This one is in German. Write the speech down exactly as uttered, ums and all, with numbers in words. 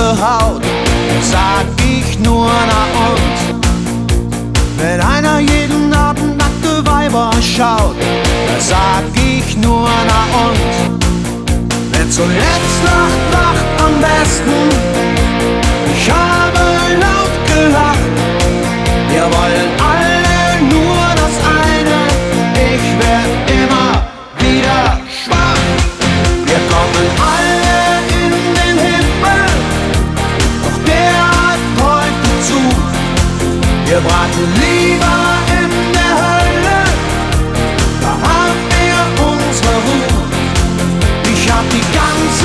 Haut, sag ich nur na und. Wenn einer jeden Abend nackte Weiber schaut, da sag ich nur na und. Wer zuletzt lacht, lacht am besten. Ich habe laut